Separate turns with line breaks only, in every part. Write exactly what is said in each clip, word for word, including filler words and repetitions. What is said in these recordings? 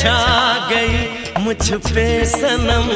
छा गई मुझ पे सनम।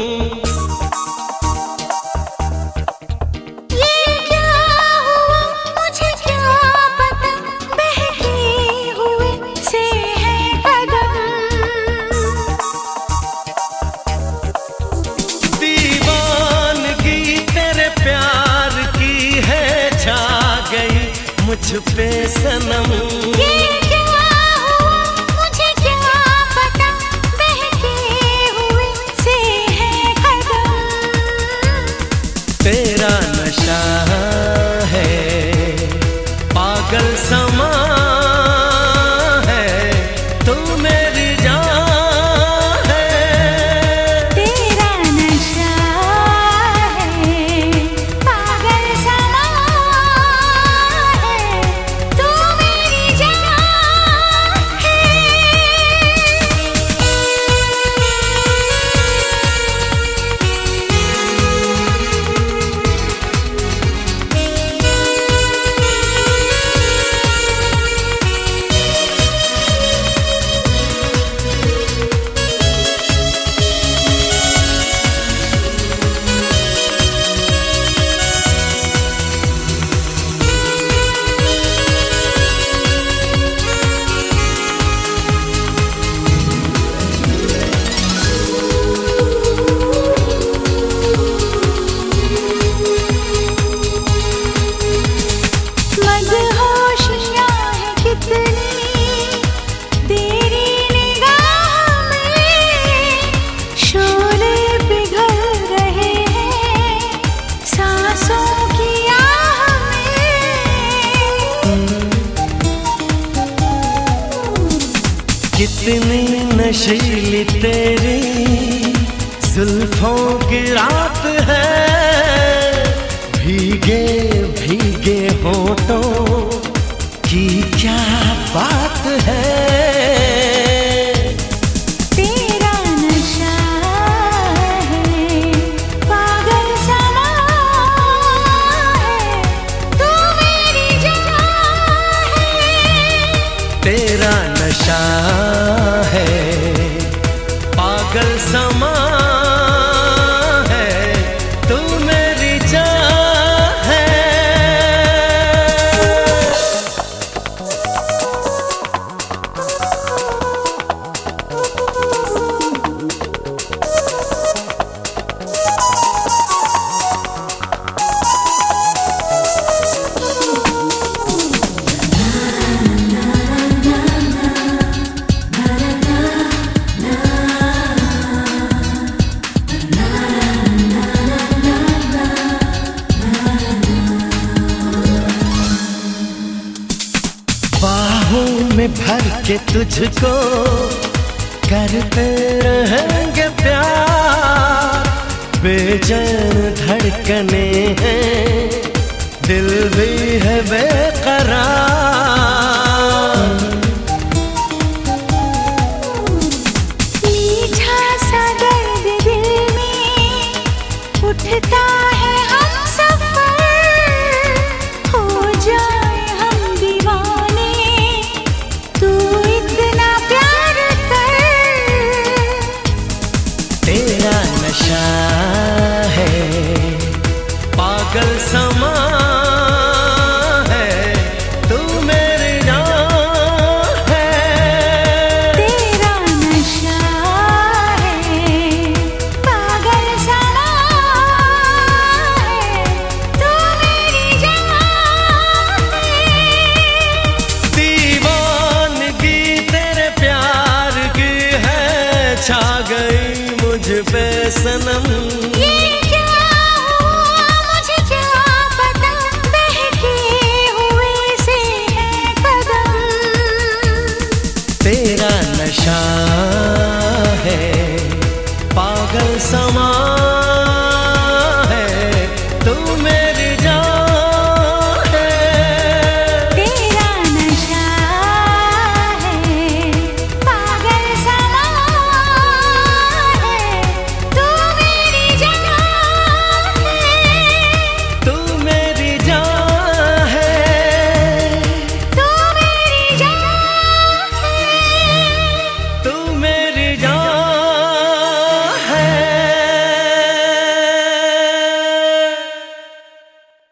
मुझ पे सनम
ये क्या हुआ मुझे क्या पता, बहके हुए से है कदम।
तेरा नशा है पागल समा है, तू मेरी जान है।
तेरा नशा है पागल समा,
कितनी नशीली तेरी जुल्फों की रात है, भीगे भीगे होठों की क्या बात है।
तेरा नशा है पागल समा है, तू मेरी जान है।
तेरा नशा है पागल समा है, तू मेरी जान है। बाहों में भर के तुझको करते रहेंगे प्यार, बेचैन धड़कने हैं दिल भी है बेकरार।
मीठा सा दर्द दिल में उठता है, हम सफर हो जाए हम दीवाने, तू इतना प्यार कर।
तेरा नशा है पागल समा है, तू मेरी जान है।
तेरा नशा है पागल समा है, तू मेरी जान है।
दीवानगी तेरे प्यार की है, छा गई मुझ पे सनम।